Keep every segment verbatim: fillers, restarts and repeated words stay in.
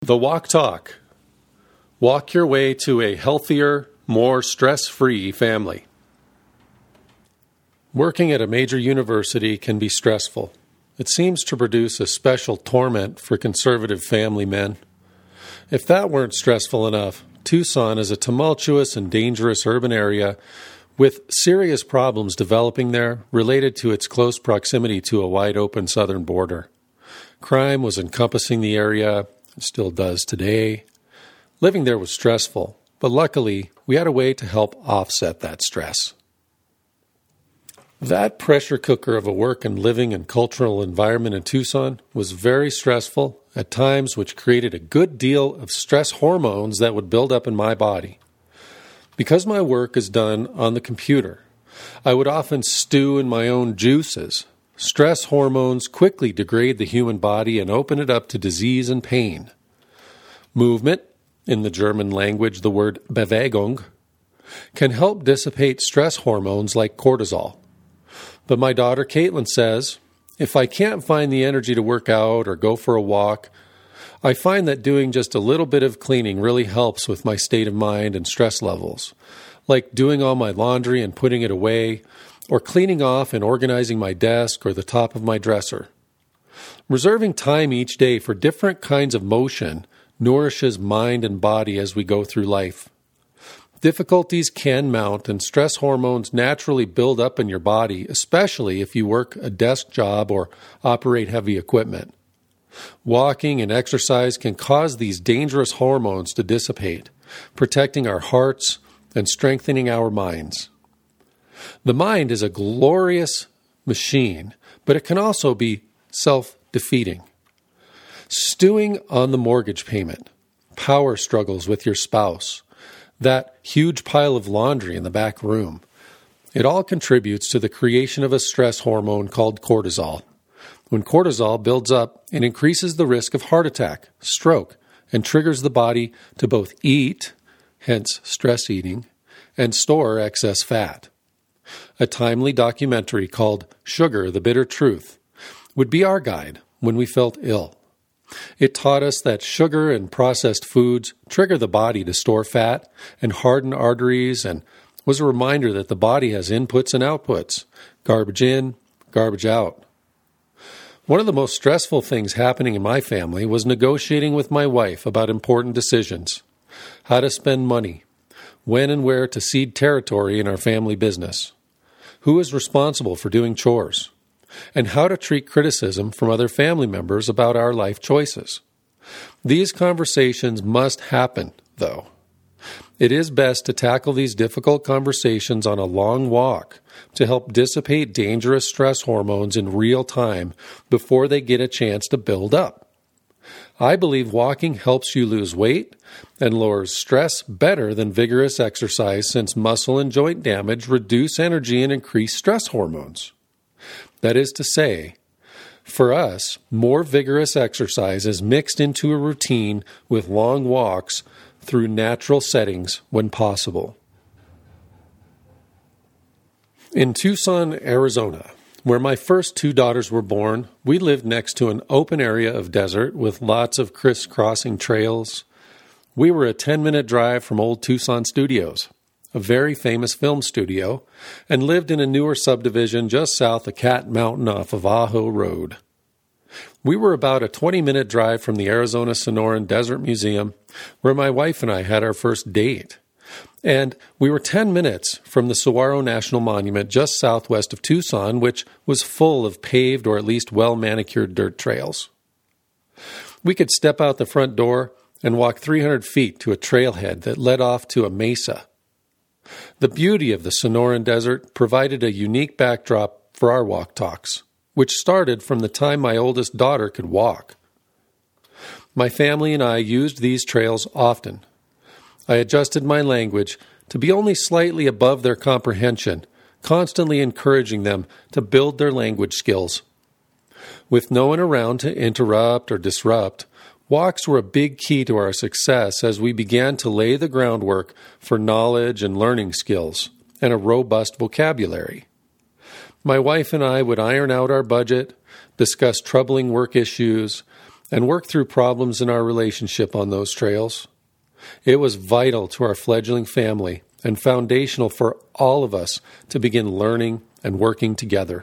The Walk Talk. Walk your way to a healthier, more stress-free family. Working at a major university can be stressful. It seems to produce a special torment for conservative family men. If that weren't stressful enough, Tucson is a tumultuous and dangerous urban area with serious problems developing there related to its close proximity to a wide-open southern border. Crime was encompassing the area, it still does today. Living there was stressful, but luckily, we had a way to help offset that stress. That pressure cooker of a work and living and cultural environment in Tucson was very stressful at times, which created a good deal of stress hormones that would build up in my body. Because my work is done on the computer, I would often stew in my own juices. Stress hormones quickly degrade the human body and open it up to disease and pain. Movement, in the German language the word Bewegung, can help dissipate stress hormones like cortisol. But my daughter Caitlin says, if I can't find the energy to work out or go for a walk, I find that doing just a little bit of cleaning really helps with my state of mind and stress levels, like doing all my laundry and putting it away, or cleaning off and organizing my desk or the top of my dresser. Reserving time each day for different kinds of motion nourishes mind and body as we go through life. Difficulties can mount and stress hormones naturally build up in your body, especially if you work a desk job or operate heavy equipment. Walking and exercise can cause these dangerous hormones to dissipate, protecting our hearts and strengthening our minds. The mind is a glorious machine, but it can also be self-defeating. Stewing on the mortgage payment, power struggles with your spouse, that huge pile of laundry in the back room. It all contributes to the creation of a stress hormone called cortisol. When cortisol builds up, it increases the risk of heart attack, stroke, and triggers the body to both eat, hence stress eating, and store excess fat. A timely documentary called Sugar, the Bitter Truth would be our guide when we felt ill. It taught us that sugar and processed foods trigger the body to store fat and harden arteries, and was a reminder that the body has inputs and outputs, garbage in, garbage out. One of the most stressful things happening in my family was negotiating with my wife about important decisions, how to spend money, when and where to cede territory in our family business, who is responsible for doing chores, and how to treat criticism from other family members about our life choices. These conversations must happen, though. It is best to tackle these difficult conversations on a long walk to help dissipate dangerous stress hormones in real time before they get a chance to build up. I believe walking helps you lose weight and lowers stress better than vigorous exercise, since muscle and joint damage reduce energy and increase stress hormones. That is to say, for us, more vigorous exercise is mixed into a routine with long walks through natural settings when possible. In Tucson, Arizona, where my first two daughters were born, we lived next to an open area of desert with lots of crisscrossing trails. We were a ten-minute drive from Old Tucson Studios, a very famous film studio, and lived in a newer subdivision just south of Cat Mountain off of Ajo Road. We were about a twenty-minute drive from the Arizona Sonoran Desert Museum, where my wife and I had our first date. And we were ten minutes from the Saguaro National Monument just southwest of Tucson, which was full of paved or at least well-manicured dirt trails. We could step out the front door and walk three hundred feet to a trailhead that led off to a mesa. The beauty of the Sonoran Desert provided a unique backdrop for our walk talks, which started from the time my oldest daughter could walk. My family and I used these trails often. I adjusted my language to be only slightly above their comprehension, constantly encouraging them to build their language skills. With no one around to interrupt or disrupt, walks were a big key to our success as we began to lay the groundwork for knowledge and learning skills and a robust vocabulary. My wife and I would iron out our budget, discuss troubling work issues, and worked through problems in our relationship on those trails. It was vital to our fledgling family and foundational for all of us to begin learning and working together.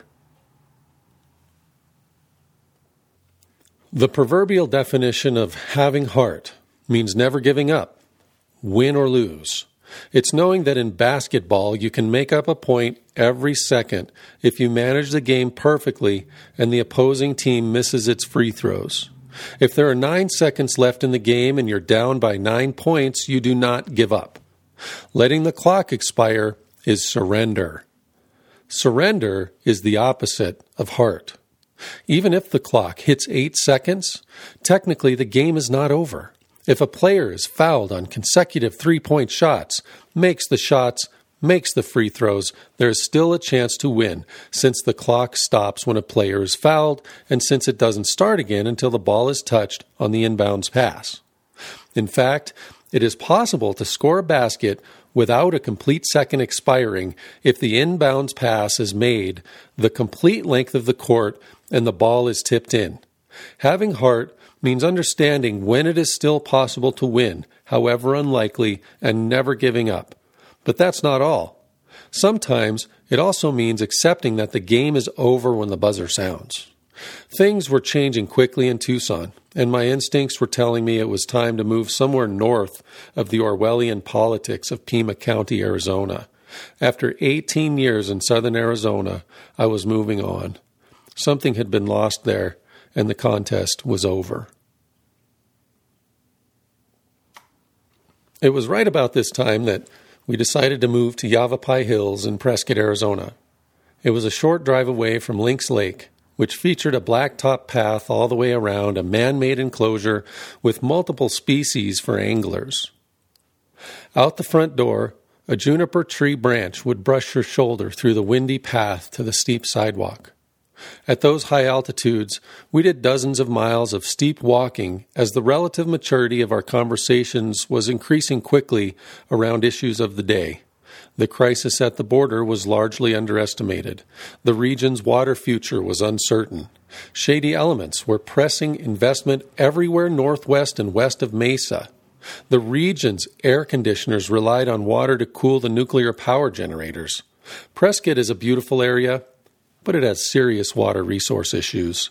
The proverbial definition of having heart means never giving up, win or lose. It's knowing that in basketball you can make up a point every second if you manage the game perfectly and the opposing team misses its free throws. If there are nine seconds left in the game and you're down by nine points, you do not give up. Letting the clock expire is surrender. Surrender is the opposite of heart. Even if the clock hits eight seconds, technically the game is not over. If a player is fouled on consecutive three-point shots, makes the shots, makes the free throws, there is still a chance to win, since the clock stops when a player is fouled, and since it doesn't start again until the ball is touched on the inbounds pass. In fact, it is possible to score a basket without a complete second expiring if the inbounds pass is made the complete length of the court and the ball is tipped in. Having heart means understanding when it is still possible to win, however unlikely, and never giving up. But that's not all. Sometimes it also means accepting that the game is over when the buzzer sounds. Things were changing quickly in Tucson, and my instincts were telling me it was time to move somewhere north of the Orwellian politics of Pima County, Arizona. After eighteen years in southern Arizona, I was moving on. Something had been lost there, and the contest was over. It was right about this time that we decided to move to Yavapai Hills in Prescott, Arizona. It was a short drive away from Lynx Lake, which featured a blacktop path all the way around a man-made enclosure with multiple species for anglers. Out the front door, a juniper tree branch would brush your shoulder through the windy path to the steep sidewalk. At those high altitudes, we did dozens of miles of steep walking as the relative maturity of our conversations was increasing quickly around issues of the day. The crisis at the border was largely underestimated. The region's water future was uncertain. Shady elements were pressing investment everywhere northwest and west of Mesa. The region's air conditioners relied on water to cool the nuclear power generators. Prescott is a beautiful area, but it has serious water resource issues.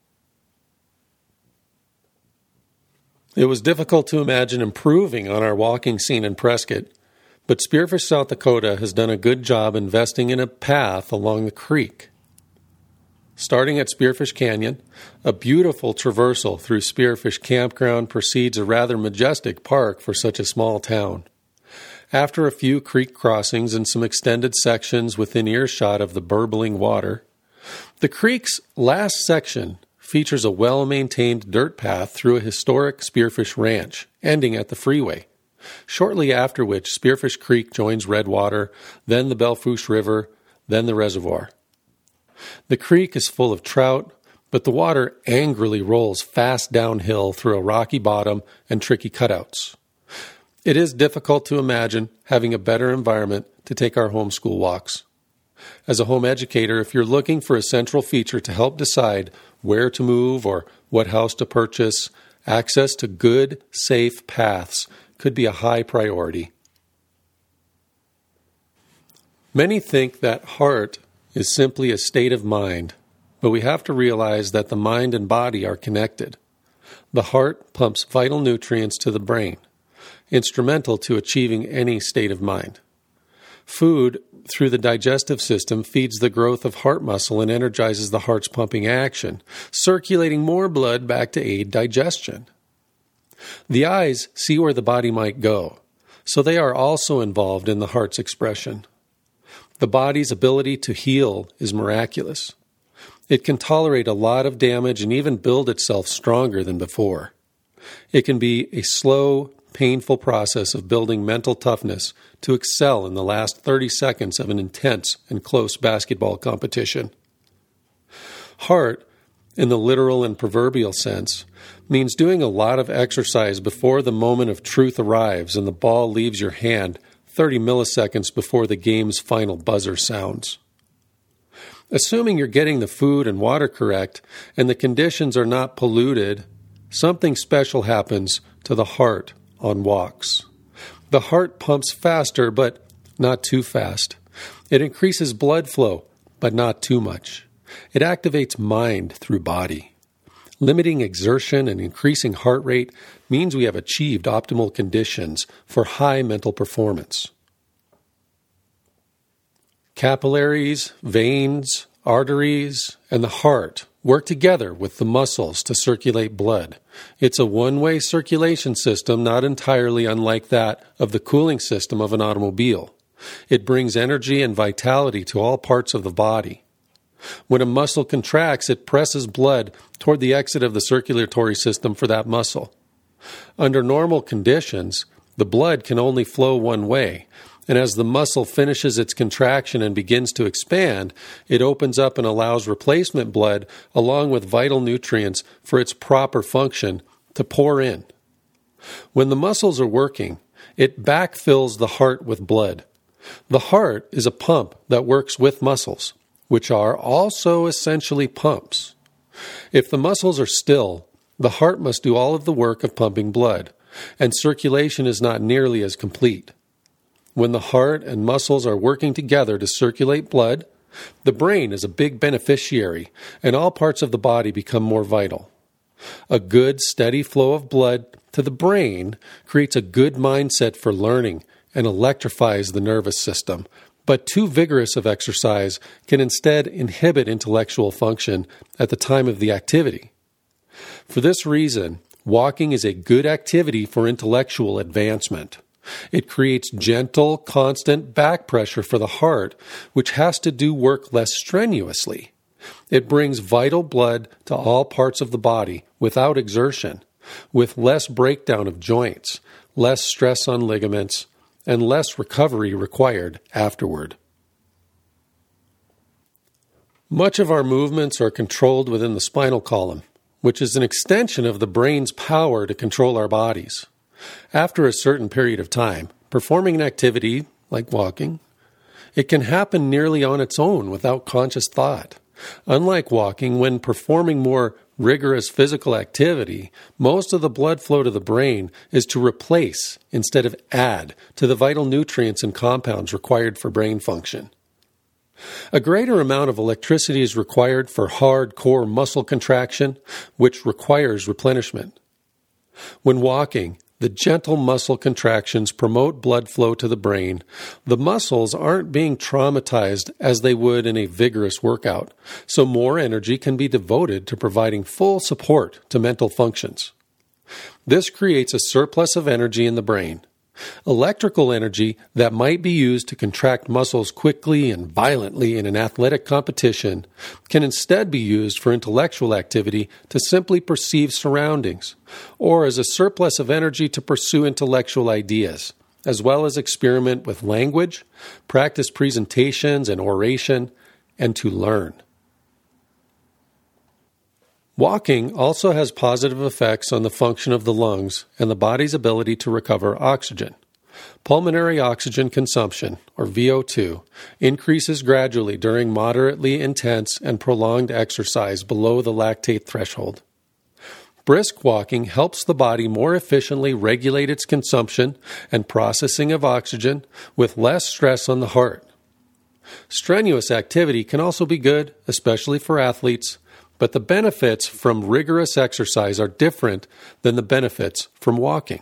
It was difficult to imagine improving on our walking scene in Prescott, but Spearfish, South Dakota has done a good job investing in a path along the creek. Starting at Spearfish Canyon, a beautiful traversal through Spearfish Campground precedes a rather majestic park for such a small town. After a few creek crossings and some extended sections within earshot of the burbling water, the creek's last section features a well-maintained dirt path through a historic Spearfish ranch, ending at the freeway, shortly after which Spearfish Creek joins Redwater, then the Belle Fourche River, then the reservoir. The creek is full of trout, but the water angrily rolls fast downhill through a rocky bottom and tricky cutouts. It is difficult to imagine having a better environment to take our homeschool walks. As a home educator, if you're looking for a central feature to help decide where to move or what house to purchase, access to good, safe paths could be a high priority. Many think that heart is simply a state of mind, but we have to realize that the mind and body are connected. The heart pumps vital nutrients to the brain, instrumental to achieving any state of mind. Food, through the digestive system, feeds the growth of heart muscle and energizes the heart's pumping action, circulating more blood back to aid digestion. The eyes see where the body might go, so they are also involved in the heart's expression. The body's ability to heal is miraculous. It can tolerate a lot of damage and even build itself stronger than before. It can be a slow, painful process of building mental toughness to excel in the last thirty seconds of an intense and close basketball competition. Heart, in the literal and proverbial sense, means doing a lot of exercise before the moment of truth arrives and the ball leaves your hand thirty milliseconds before the game's final buzzer sounds. Assuming you're getting the food and water correct and the conditions are not polluted, something special happens to the heart on walks. The heart pumps faster, but not too fast. It increases blood flow, but not too much. It activates mind through body. Limiting exertion and increasing heart rate means we have achieved optimal conditions for high mental performance. Capillaries, veins, arteries, and the heart work together with the muscles to circulate blood. It's a one-way circulation system, not entirely unlike that of the cooling system of an automobile. It brings energy and vitality to all parts of the body. When a muscle contracts, it presses blood toward the exit of the circulatory system for that muscle. Under normal conditions, the blood can only flow one way, and as the muscle finishes its contraction and begins to expand, it opens up and allows replacement blood along with vital nutrients for its proper function to pour in. When the muscles are working, it backfills the heart with blood. The heart is a pump that works with muscles, which are also essentially pumps. If the muscles are still, the heart must do all of the work of pumping blood, and circulation is not nearly as complete. When the heart and muscles are working together to circulate blood, the brain is a big beneficiary, and all parts of the body become more vital. A good, steady flow of blood to the brain creates a good mindset for learning and electrifies the nervous system, but too vigorous of exercise can instead inhibit intellectual function at the time of the activity. For this reason, walking is a good activity for intellectual advancement. It creates gentle, constant back pressure for the heart, which has to do work less strenuously. It brings vital blood to all parts of the body without exertion, with less breakdown of joints, less stress on ligaments, and less recovery required afterward. Much of our movements are controlled within the spinal column, which is an extension of the brain's power to control our bodies. After a certain period of time, performing an activity, like walking, it can happen nearly on its own without conscious thought. Unlike walking, when performing more rigorous physical activity, most of the blood flow to the brain is to replace instead of add to the vital nutrients and compounds required for brain function. A greater amount of electricity is required for hardcore muscle contraction, which requires replenishment. When walking, the gentle muscle contractions promote blood flow to the brain. The muscles aren't being traumatized as they would in a vigorous workout, so more energy can be devoted to providing full support to mental functions. This creates a surplus of energy in the brain. Electrical energy that might be used to contract muscles quickly and violently in an athletic competition can instead be used for intellectual activity to simply perceive surroundings, or as a surplus of energy to pursue intellectual ideas, as well as experiment with language, practice presentations and oration, and to learn. Walking also has positive effects on the function of the lungs and the body's ability to recover oxygen. Pulmonary oxygen consumption, or V O two, increases gradually during moderately intense and prolonged exercise below the lactate threshold. Brisk walking helps the body more efficiently regulate its consumption and processing of oxygen with less stress on the heart. Strenuous activity can also be good, especially for athletes, but the benefits from rigorous exercise are different than the benefits from walking.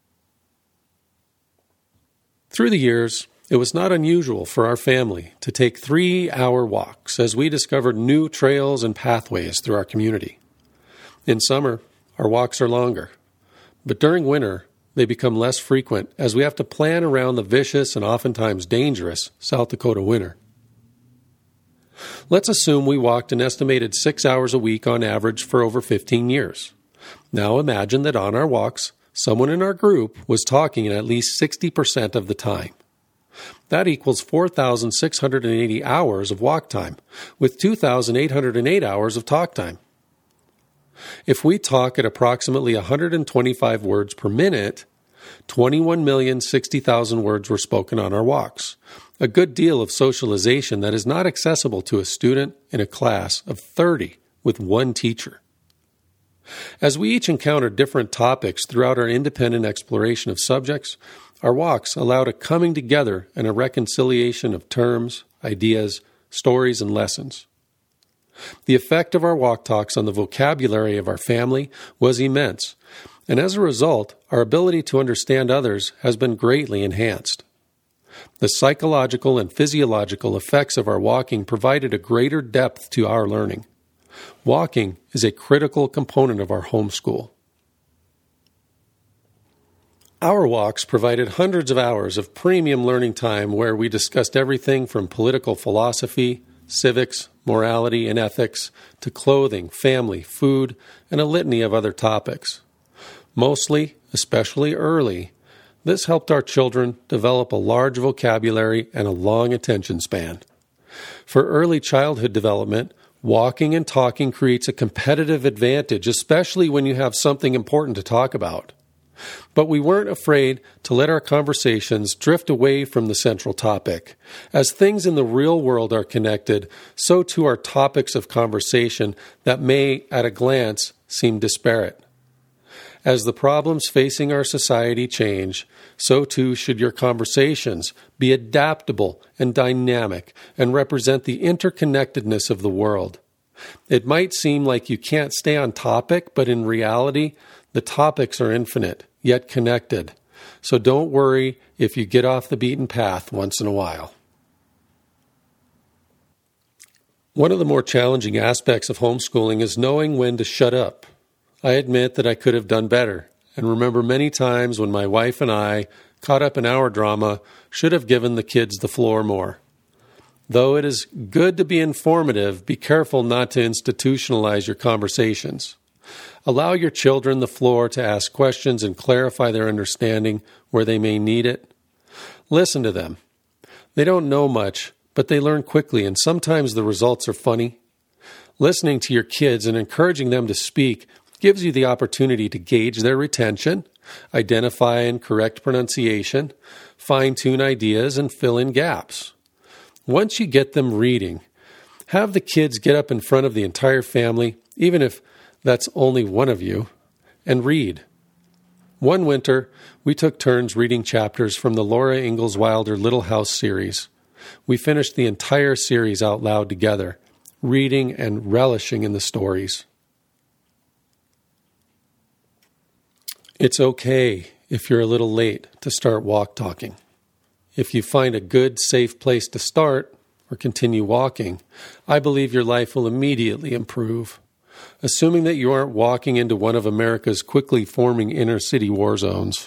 Through the years, it was not unusual for our family to take three-hour walks as we discovered new trails and pathways through our community. In summer, our walks are longer, but during winter, they become less frequent as we have to plan around the vicious and oftentimes dangerous South Dakota winter. Let's assume we walked an estimated six hours a week on average for over fifteen years. Now imagine that on our walks, someone in our group was talking at least sixty percent of the time. That equals four thousand six hundred eighty hours of walk time, with two thousand eight hundred eight hours of talk time. If we talk at approximately one hundred twenty-five words per minute, twenty-one million sixty thousand words were spoken on our walks, a good deal of socialization that is not accessible to a student in a class of thirty with one teacher. As we each encounter different topics throughout our independent exploration of subjects, our walks allowed a coming together and a reconciliation of terms, ideas, stories, and lessons. The effect of our walk talks on the vocabulary of our family was immense, and as a result, our ability to understand others has been greatly enhanced. The psychological and physiological effects of our walking provided a greater depth to our learning. Walking is a critical component of our homeschool. Our walks provided hundreds of hours of premium learning time where we discussed everything from political philosophy, civics, morality, and ethics to clothing, family, food, and a litany of other topics. Mostly, especially early, this helped our children develop a large vocabulary and a long attention span. For early childhood development, walking and talking creates a competitive advantage, especially when you have something important to talk about. But we weren't afraid to let our conversations drift away from the central topic. As things in the real world are connected, so too are topics of conversation that may, at a glance, seem disparate. As the problems facing our society change, so too should your conversations be adaptable and dynamic and represent the interconnectedness of the world. It might seem like you can't stay on topic, but in reality, the topics are infinite, yet connected. So don't worry if you get off the beaten path once in a while. One of the more challenging aspects of homeschooling is knowing when to shut up. I admit that I could have done better, and remember many times when my wife and I, caught up in our drama, should have given the kids the floor more. Though it is good to be informative, be careful not to institutionalize your conversations. Allow your children the floor to ask questions and clarify their understanding where they may need it. Listen to them. They don't know much, but they learn quickly, and sometimes the results are funny. Listening to your kids and encouraging them to speak gives you the opportunity to gauge their retention, identify and correct pronunciation, fine-tune ideas, and fill in gaps. Once you get them reading, have the kids get up in front of the entire family, even if that's only one of you, and read. One winter, we took turns reading chapters from the Laura Ingalls Wilder Little House series. We finished the entire series out loud together, reading and relishing in the stories. It's okay if you're a little late to start walk talking. If you find a good, safe place to start or continue walking, I believe your life will immediately improve. Assuming that you aren't walking into one of America's quickly forming inner-city war zones.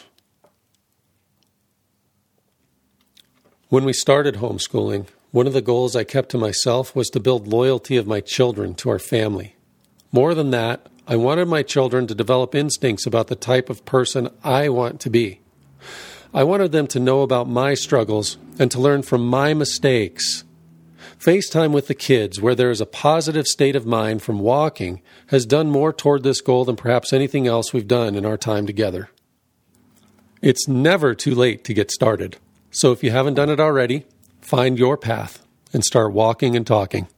When we started homeschooling, one of the goals I kept to myself was to build loyalty of my children to our family. More than that, I wanted my children to develop instincts about the type of person I want to be. I wanted them to know about my struggles and to learn from my mistakes. FaceTime with the kids, where there is a positive state of mind from walking, has done more toward this goal than perhaps anything else we've done in our time together. It's never too late to get started. So if you haven't done it already, find your path and start walking and talking.